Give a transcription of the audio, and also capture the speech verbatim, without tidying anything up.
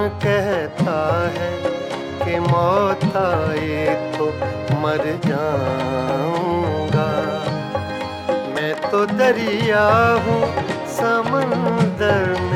कहता है कि मौत आए तो मर जाऊंगा। मैं तो दरिया हूँ समंदर में